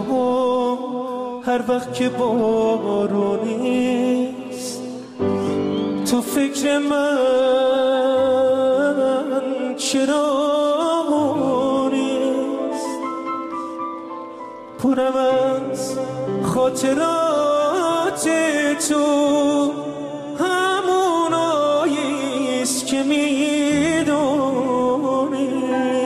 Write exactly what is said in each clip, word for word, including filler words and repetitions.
هر وقت که بارونیست تو فکر من چرا نیست؟ پرم از خاطرات تو هموناییست که میدونی.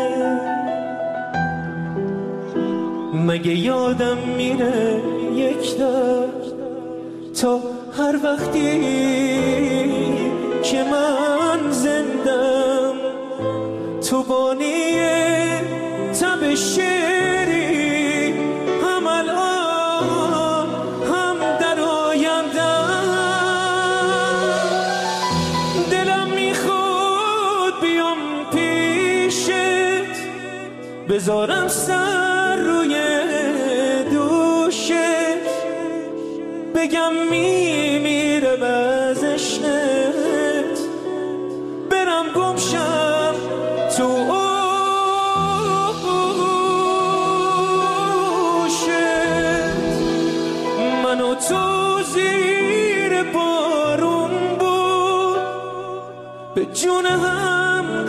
مگه یادم میره یک درد تا هر وقتی که من زندم تو بانی تب شیری هم الان هم در آیندم. دلم میخواد بیام پیشت بذارم سر روی دوشت بگم میمیرم از عشقت برم گمشم تو آغوشت. من و تو زیر بارون بود به جون هم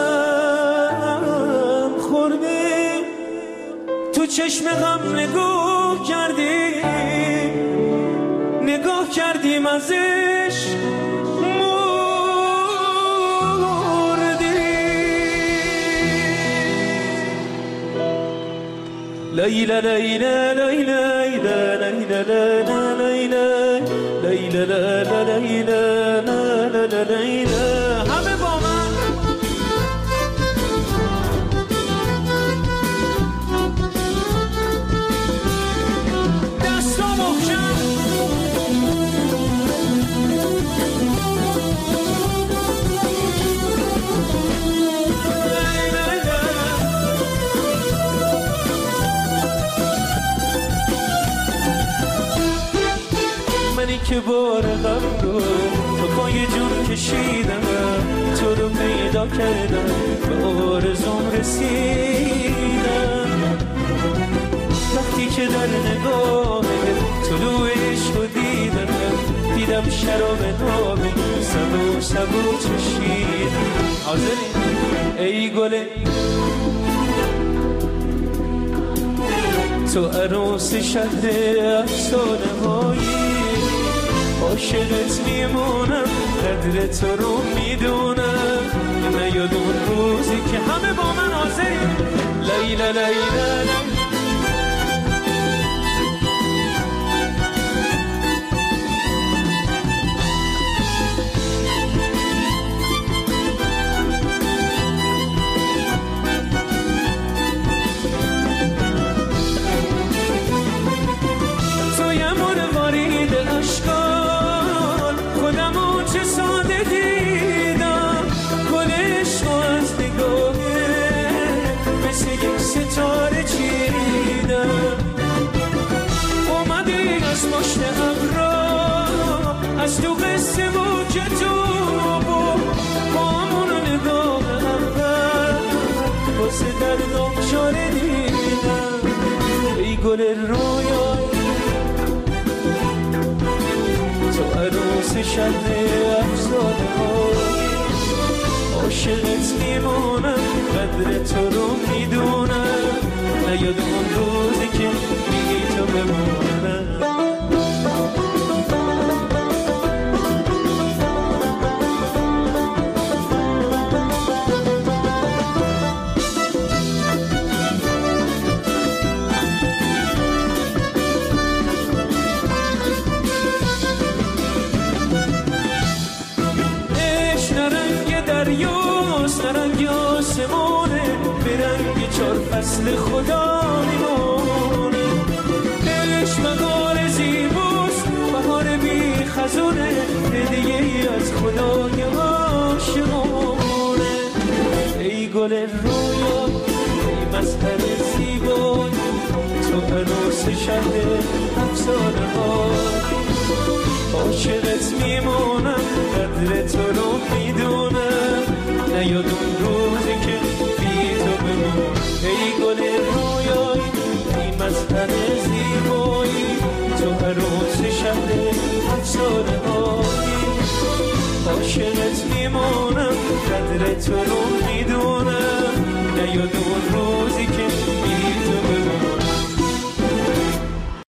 قسم خوردیم تو چشم هم نگاه کردیم نگاه کردیم ازش لیلا لیلا لیلا لیلا لیلا لیلا لیلا لیلا لیلا. همه با من دستا محکم. منی که بار غم رو تو پای جون کشیدم تو رو پیدا کردم به آرزوم رسیدم. وقتی که در نگاه طلوع عشق رو دیدم دیدم شراب نابی سبو سبو چشیدم. حاضری ای گله تو عروس شهر افسانه هایی عاشقت میمونم قدر تو رو میدونم. نیاد اون روزی که همه با من حاضریم لیلا لیلا. ستاره چیدم اومدی از پشت ابرا از تو قصه و کتاب و با همون نگاه اول واسه دردم چاره دیدم. ای گل رویایی تو عروس شهر افسانه هایی عاشقت میمونم قدر تو رو میدونم. نیاد اون روزی که میگی تو بمونم. عشق نرنگ دریاست نرنگ آسمانه به رنگ چار فصل خدا میمونه. عشق مقال زیباست بهار بی خزونه هدیه ای از خدای عاشقانه. ای گل رویا ای مظهر زیبا تو عروس شهر افسانه ها عاشقت میمونم قدر تو رو میدونم. نیاد اون روزی که بی تو بمون. ای گل رویایی ای مظهر قدر تو رو میدونم نیاد اون روز